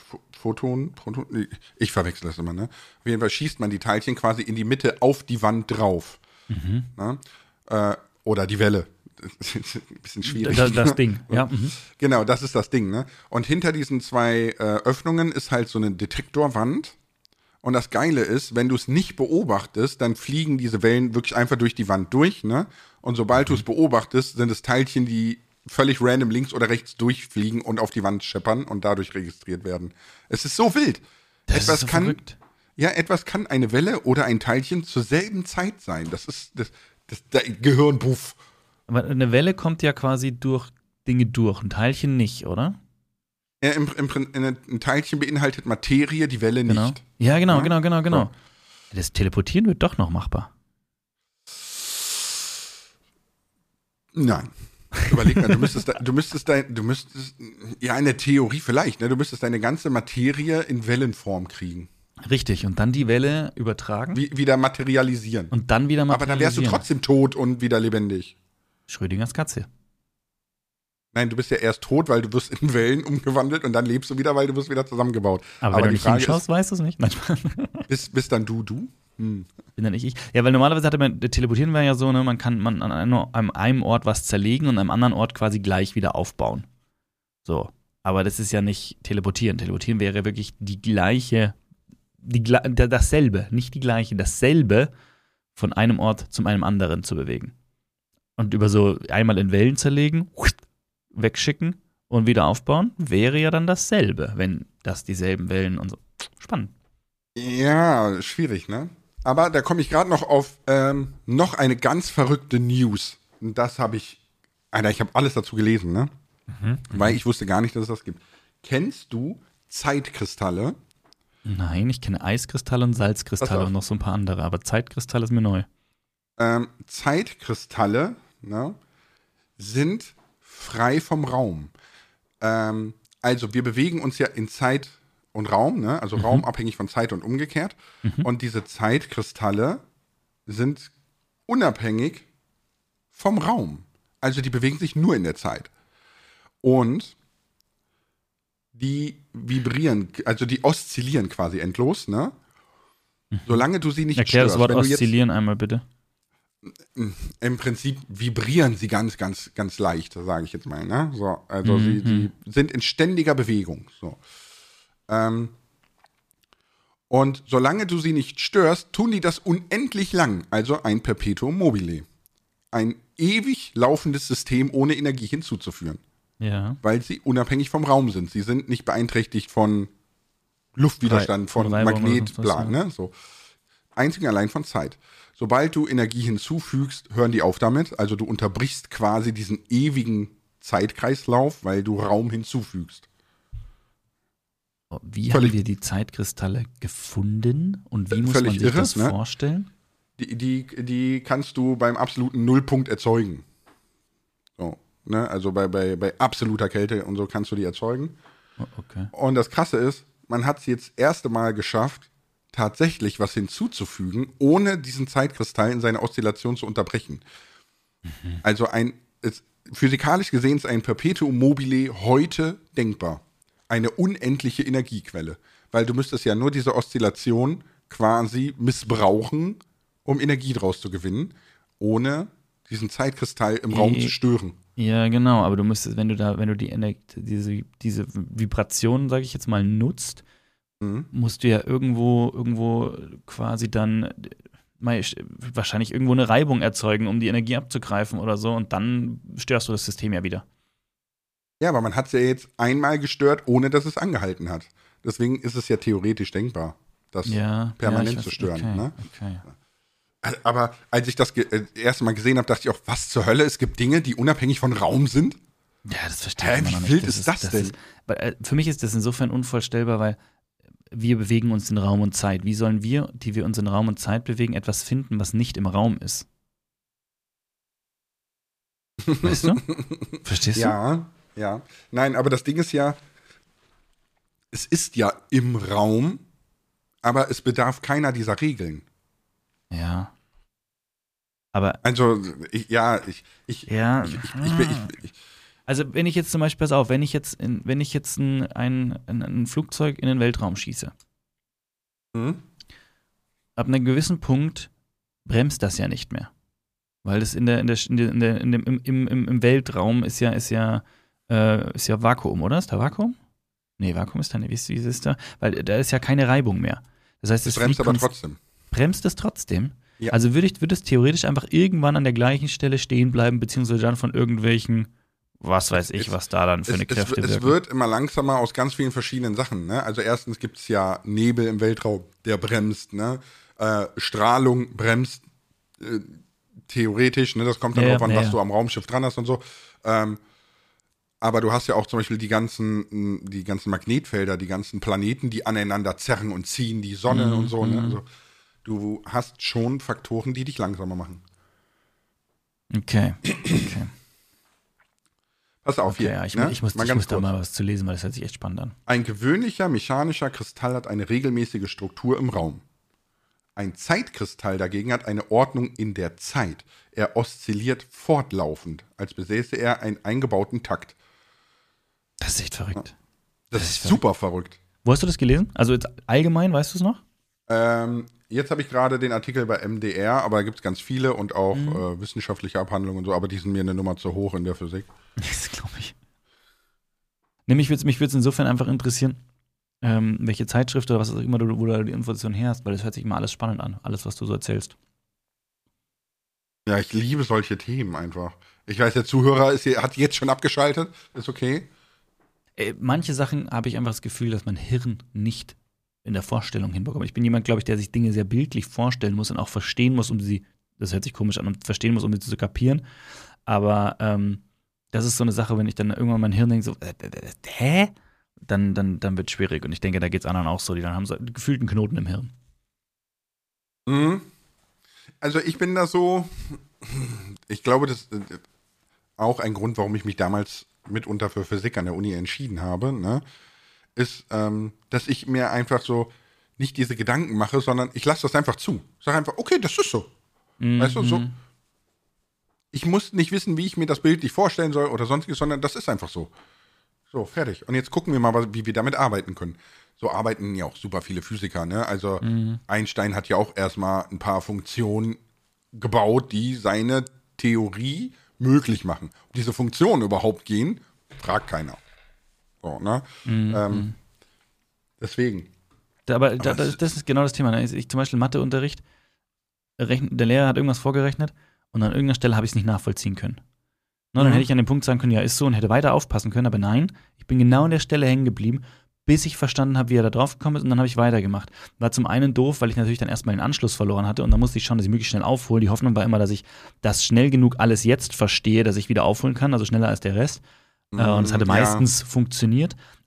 ich verwechsel das immer, ne? Auf jeden Fall schießt man die Teilchen quasi in die Mitte auf die Wand drauf. Mhm. Ne? Oder die Welle. Ein bisschen schwierig. Das Ding, ja. Mhm. Genau, das ist das Ding, ne? Und hinter diesen zwei Öffnungen ist halt so eine Detektorwand. Und das Geile ist, wenn du es nicht beobachtest, dann fliegen diese Wellen wirklich einfach durch die Wand durch, ne? Und sobald du es beobachtest, sind es Teilchen, die völlig random links oder rechts durchfliegen und auf die Wand scheppern und dadurch registriert werden. Es ist so wild. Das ist so verrückt. Ja, etwas kann eine Welle oder ein Teilchen zur selben Zeit sein. Das ist der Gehirnbuff. Aber eine Welle kommt ja quasi durch Dinge durch, ein Teilchen nicht, oder? Ja, ein Teilchen beinhaltet Materie, die Welle Genau. nicht. Ja, genau. So. Das Teleportieren wird doch noch machbar. Nein. Überleg mal, du müsstest, ja, in der Theorie vielleicht, ne? Du müsstest deine ganze Materie in Wellenform kriegen. Richtig, und dann die Welle übertragen. Wieder materialisieren. Und dann wieder Aber dann wärst du trotzdem tot und wieder lebendig. Schrödingers Katze. Nein, du bist ja erst tot, weil du wirst in Wellen umgewandelt und dann lebst du wieder, weil du wirst wieder zusammengebaut. Aber wenn du nicht hinschaust, weißt du es nicht. Nein. Bist dann du? Bin dann nicht ich. Ja, weil normalerweise teleportieren wir ja so, ne, man kann an einem Ort was zerlegen und an einem anderen Ort quasi gleich wieder aufbauen. So. Aber das ist ja nicht teleportieren. Teleportieren wäre wirklich dasselbe, nicht die gleiche, dasselbe von einem Ort zum einem anderen zu bewegen. Und über so einmal in Wellen zerlegen, wegschicken und wieder aufbauen, wäre ja dann dasselbe, wenn das dieselben Wellen und so. Spannend. Ja, schwierig, ne? Aber da komme ich gerade noch auf noch eine ganz verrückte News. Und das habe ich habe alles dazu gelesen, ne? Weil ich wusste gar nicht, dass es das gibt. Kennst du Zeitkristalle? Nein, ich kenne Eiskristalle und Salzkristalle und noch so ein paar andere, aber Zeitkristall ist mir neu. Zeitkristalle, ne, sind frei vom Raum. Also wir bewegen uns ja in Zeit und Raum, ne? Also Raum abhängig von Zeit und umgekehrt. Und diese Zeitkristalle sind unabhängig vom Raum. Also die bewegen sich nur in der Zeit. Und die vibrieren, also die oszillieren quasi endlos, ne? Solange du sie nicht Erklär störst. das Wort oszillieren einmal bitte. Im Prinzip vibrieren sie ganz, ganz, ganz leicht, sage ich jetzt mal. Ne? So, also sie sind in ständiger Bewegung. So. Und solange du sie nicht störst, tun die das unendlich lang. Also ein Perpetuum mobile. Ein ewig laufendes System ohne Energie hinzuzuführen. Ja. Weil sie unabhängig vom Raum sind. Sie sind nicht beeinträchtigt von Luftwiderstand, von Magnet, bla, ne? So. Einzig und allein von Zeit. Sobald du Energie hinzufügst, hören die auf damit. Also du unterbrichst quasi diesen ewigen Zeitkreislauf, weil du Raum hinzufügst. wie Völlig- haben wir die Zeitkristalle gefunden und wie muss Völlig man sich irre, das ne? vorstellen? Die kannst du beim absoluten Nullpunkt erzeugen. So, ne? Also bei absoluter Kälte und so kannst du die erzeugen. Oh, okay. Und das Krasse ist, man hat es jetzt das erste Mal geschafft, tatsächlich was hinzuzufügen, ohne diesen Zeitkristall in seine Oszillation zu unterbrechen. Also physikalisch gesehen ist ein Perpetuum mobile heute denkbar. Eine unendliche Energiequelle. Weil du müsstest ja nur diese Oszillation quasi missbrauchen, um Energie draus zu gewinnen, ohne diesen Zeitkristall im Raum zu stören. Ja, genau, aber du müsstest, wenn du diese Vibration, sage ich jetzt mal, nutzt, musst du ja irgendwo quasi dann wahrscheinlich irgendwo eine Reibung erzeugen, um die Energie abzugreifen oder so, und dann störst du das System ja wieder. Ja, aber man hat es ja jetzt einmal gestört, ohne dass es angehalten hat. Deswegen ist es ja theoretisch denkbar, das permanent zu stören. Okay, Ne? okay. Aber als ich das erste Mal gesehen habe, dachte ich auch, was zur Hölle? Es gibt Dinge, die unabhängig von Raum sind? Ja, das verstehe ich immer noch Wie nicht. wild ist das denn? Für mich ist das insofern unvorstellbar, weil wir bewegen uns in Raum und Zeit. Wie sollen wir, die wir uns in Raum und Zeit bewegen, etwas finden, was nicht im Raum ist? Weißt du? Verstehst du? Ja. Nein, aber das Ding ist ja, es ist ja im Raum, aber es bedarf keiner dieser Regeln. Ja. Aber. Also, Also, wenn ich jetzt zum Beispiel, pass auf, wenn ich jetzt ein Flugzeug in den Weltraum schieße, ab einem gewissen Punkt bremst das ja nicht mehr. Weil das im Weltraum ist ja Vakuum, oder? Ist da Vakuum? Nee, Vakuum ist da nicht. Wie ist da? Weil da ist ja keine Reibung mehr. Das heißt, es bremst aber trotzdem. Bremst es trotzdem? Ja. Also würde es theoretisch einfach irgendwann an der gleichen Stelle stehen bleiben, beziehungsweise dann von irgendwelchen, was weiß ich, was da dann für eine Kräfte wirken. Es wird immer langsamer aus ganz vielen verschiedenen Sachen. Ne? Also erstens gibt es ja Nebel im Weltraum, der bremst. Ne? Strahlung bremst theoretisch. Ne? Das kommt dann drauf an, was du am Raumschiff dran hast und so. Aber du hast ja auch zum Beispiel die ganzen Magnetfelder, die ganzen Planeten, die aneinander zerren und ziehen, die Sonne und so. Ne? Also du hast schon Faktoren, die dich langsamer machen. Okay. Pass auf hier. Ja, ich ne? muss da mal was zu lesen, weil das hört sich echt spannend an. Ein gewöhnlicher mechanischer Kristall hat eine regelmäßige Struktur im Raum. Ein Zeitkristall dagegen hat eine Ordnung in der Zeit. Er oszilliert fortlaufend, als besäße er einen eingebauten Takt. Das ist echt verrückt. Das ist super verrückt. Wo hast du das gelesen? Also jetzt allgemein, weißt du es noch? Jetzt habe ich gerade den Artikel bei MDR, aber da gibt es ganz viele und auch wissenschaftliche Abhandlungen und so, aber die sind mir eine Nummer zu hoch in der Physik. Das glaube ich. Nee, mich würde es insofern einfach interessieren, welche Zeitschrift oder was auch immer wo du die Information her hast, weil das hört sich immer alles spannend an, alles, was du so erzählst. Ja, ich liebe solche Themen einfach. Ich weiß, der Zuhörer hat jetzt schon abgeschaltet, ist okay. Manche Sachen habe ich einfach das Gefühl, dass mein Hirn nicht in der Vorstellung hinbekommt. Ich bin jemand, glaube ich, der sich Dinge sehr bildlich vorstellen muss und auch verstehen muss, um sie, das hört sich komisch an, und verstehen muss, um sie zu kapieren. Aber das ist so eine Sache, wenn ich dann irgendwann mein Hirn denke, so, hä? Dann wird es schwierig. Und ich denke, da geht es anderen auch so, die dann haben so gefühlt einen Knoten im Hirn. Also ich bin da so, ich glaube, das ist auch ein Grund, warum ich mich damals mitunter für Physik an der Uni entschieden habe, ne, ist, dass ich mir einfach so nicht diese Gedanken mache, sondern ich lasse das einfach zu. Ich sage einfach, okay, das ist so. Weißt du, so. Ich muss nicht wissen, wie ich mir das bildlich vorstellen soll oder sonstiges, sondern das ist einfach so. So, fertig. Und jetzt gucken wir mal, wie wir damit arbeiten können. So arbeiten ja auch super viele Physiker, ne? Also Einstein hat ja auch erstmal ein paar Funktionen gebaut, die seine Theorie möglich machen. Ob diese Funktionen überhaupt gehen, fragt keiner. So, ne? Deswegen. Aber das ist genau das Thema. Ich zum Beispiel Matheunterricht, der Lehrer hat irgendwas vorgerechnet und an irgendeiner Stelle habe ich es nicht nachvollziehen können. Dann hätte ich an dem Punkt sagen können, ja, ist so, und hätte weiter aufpassen können, aber nein, ich bin genau an der Stelle hängen geblieben, bis ich verstanden habe, wie er da drauf gekommen ist, und dann habe ich weitergemacht. War zum einen doof, weil ich natürlich dann erstmal den Anschluss verloren hatte, und dann musste ich schauen, dass ich möglichst schnell aufhole. Die Hoffnung war immer, dass ich das schnell genug alles jetzt verstehe, dass ich wieder aufholen kann, also schneller als der Rest. Und es hatte meistens funktioniert,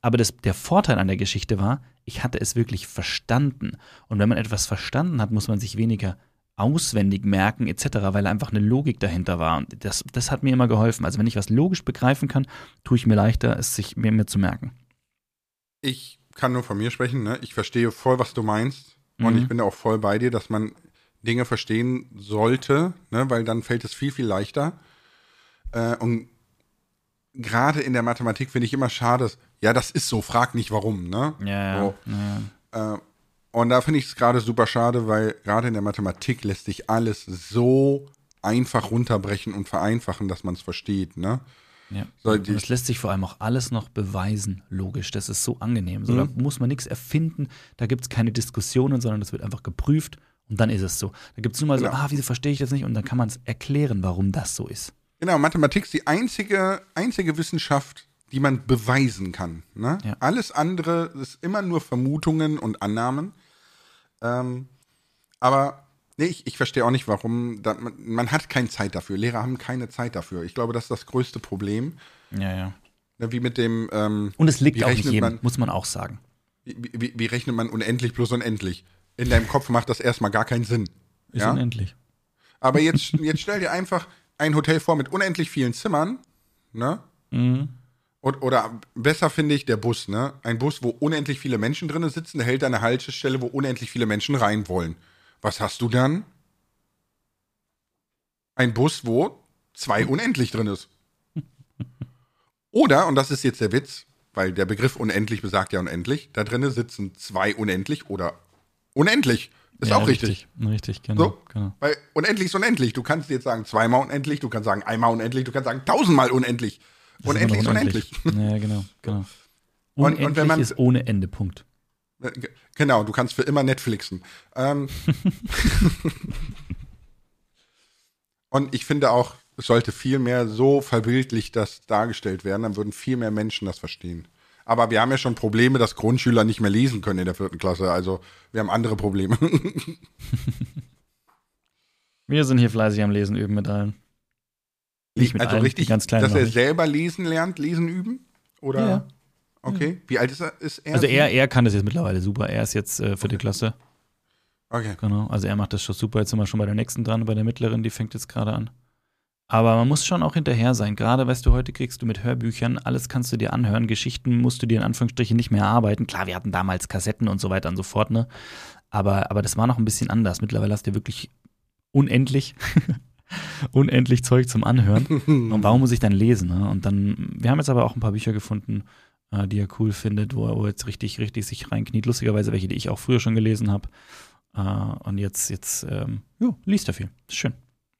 Aber der Vorteil an der Geschichte war, ich hatte es wirklich verstanden. Und wenn man etwas verstanden hat, muss man sich weniger auswendig merken etc., weil einfach eine Logik dahinter war. Und das hat mir immer geholfen. Also wenn ich was logisch begreifen kann, tue ich mir leichter, es sich mir zu merken. Ich kann nur von mir sprechen, ne? Ich verstehe voll, was du meinst. Und ich bin da auch voll bei dir, dass man Dinge verstehen sollte, ne? Weil dann fällt es viel, viel leichter. Und gerade in der Mathematik finde ich immer schade, ja, das ist so, frag nicht warum, ne? Ja. So. Und da finde ich es gerade super schade, weil gerade in der Mathematik lässt sich alles so einfach runterbrechen und vereinfachen, dass man es versteht, ne? Ja. Und das lässt sich vor allem auch alles noch beweisen, logisch. Das ist so angenehm. So, da muss man nichts erfinden, da gibt es keine Diskussionen, sondern das wird einfach geprüft und dann ist es so. Da gibt es nur mal so, wieso verstehe ich das nicht? Und dann kann man es erklären, warum das so ist. Genau, Mathematik ist die einzige Wissenschaft, die man beweisen kann. Ne? Ja. Alles andere ist immer nur Vermutungen und Annahmen. Aber nee, ich verstehe auch nicht, warum. Man hat keine Zeit dafür. Lehrer haben keine Zeit dafür. Ich glaube, das ist das größte Problem. Ja. Ne, wie mit dem. Und es liegt auch nicht jedem, muss man auch sagen. Wie rechnet man unendlich plus unendlich? In deinem Kopf macht das erstmal gar keinen Sinn. Ist unendlich. Aber jetzt stell dir einfach ein Hotel vor mit unendlich vielen Zimmern, ne? Mhm. Oder besser finde ich der Bus, ne? Ein Bus, wo unendlich viele Menschen drin sitzen, der hält eine Haltestelle, wo unendlich viele Menschen rein wollen. Was hast du dann? Ein Bus, wo 2 unendlich drin ist. Oder, und das ist jetzt der Witz, weil der Begriff unendlich besagt ja unendlich, da drinnen sitzen 2 unendlich oder unendlich. Ist ja, auch richtig. Richtig, genau, So, genau. weil unendlich ist unendlich. Du kannst jetzt sagen 2-mal unendlich, du kannst sagen 1-mal unendlich, du kannst sagen 1000-mal unendlich. Unendlich ist unendlich. Ja, genau. Und wenn man, ist ohne Ende, Punkt. Genau, du kannst für immer Netflixen. Und ich finde auch, es sollte viel mehr so verbildlicht das dargestellt werden, dann würden viel mehr Menschen das verstehen. Aber wir haben ja schon Probleme, dass Grundschüler nicht mehr lesen können in der 4. Klasse. Also wir haben andere Probleme. Wir sind hier fleißig am Lesen üben mit allen. Nicht mit also allen, richtig, ganz klein dass er nicht. selber lesen lernt, lesen üben? Oder? Ja. Okay. Wie alt ist er? Also er kann das jetzt mittlerweile super. Er ist jetzt 4. Klasse. Okay. Genau, also er macht das schon super. Jetzt sind wir schon bei der nächsten dran, bei der mittleren, die fängt jetzt gerade an. Aber man muss schon auch hinterher sein. Gerade, weißt du, heute kriegst du mit Hörbüchern, alles kannst du dir anhören. Geschichten musst du dir in Anführungsstrichen nicht mehr erarbeiten. Klar, wir hatten damals Kassetten und so weiter und so fort, ne? Aber das war noch ein bisschen anders. Mittlerweile hast du wirklich unendlich Zeug zum Anhören. Und warum muss ich dann lesen? Ne? Und dann, wir haben jetzt aber auch ein paar Bücher gefunden, die er cool findet, wo er jetzt richtig sich reinkniet. Lustigerweise welche, die ich auch früher schon gelesen habe. Und jetzt liest er viel. Ist schön.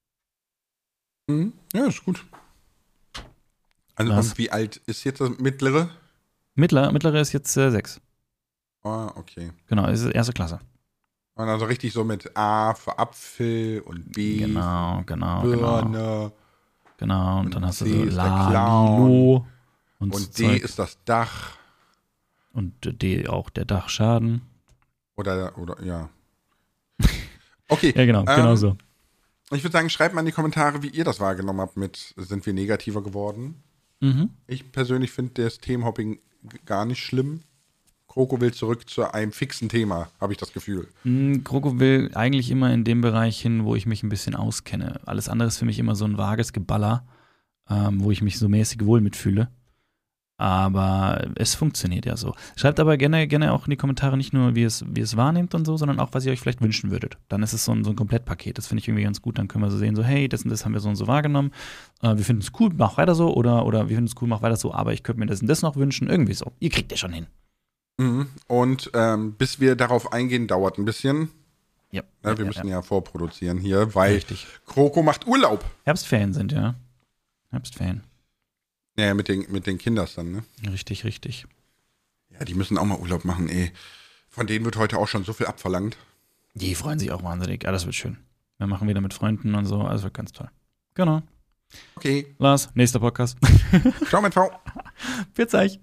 Ja, ist gut. Also, und wie alt ist jetzt das mittlere? Mittlere ist jetzt 6. Ah, okay. Genau, ist 1. Klasse. Und also richtig so mit A für Apfel und B Genau. Birne. Genau, und dann hast du C so ist der La, Clown. Lilo Und so D Zeug. ist das Dach. Und D auch der Dachschaden. Oder ja. Okay. Ja, genau so. Ich würde sagen, schreibt mal in die Kommentare, wie ihr das wahrgenommen habt mit, sind wir negativer geworden? Mhm. Ich persönlich finde das Themenhopping gar nicht schlimm. Kroko will zurück zu einem fixen Thema, habe ich das Gefühl. Kroko will eigentlich immer in dem Bereich hin, wo ich mich ein bisschen auskenne. Alles andere ist für mich immer so ein vages Geballer, wo ich mich so mäßig wohl mitfühle. Aber es funktioniert ja so. Schreibt aber gerne auch in die Kommentare nicht nur, wie es wahrnehmt und so, sondern auch, was ihr euch vielleicht wünschen würdet. Dann ist es so ein Komplettpaket. Das finde ich irgendwie ganz gut. Dann können wir so sehen, so hey, das und das haben wir so und so wahrgenommen. Wir finden es cool, mach weiter so. Oder wir finden es cool, mach weiter so. Aber ich könnte mir das und das noch wünschen. Irgendwie so. Ihr kriegt ja schon hin. Und bis wir darauf eingehen, dauert ein bisschen. Ja. Wir müssen ja vorproduzieren hier, weil Richtig. Kroko macht Urlaub. Herbstferien sind, ja. Herbstferien. Ja, mit den Kinders dann, ne? Richtig. Ja, die müssen auch mal Urlaub machen, ey. Von denen wird heute auch schon so viel abverlangt. Die freuen sich auch wahnsinnig. Ja, das wird schön. Wir machen wieder mit Freunden und so. Also wird ganz toll. Genau. Okay. Lars, nächster Podcast. Ciao mit V. Pfiat euch.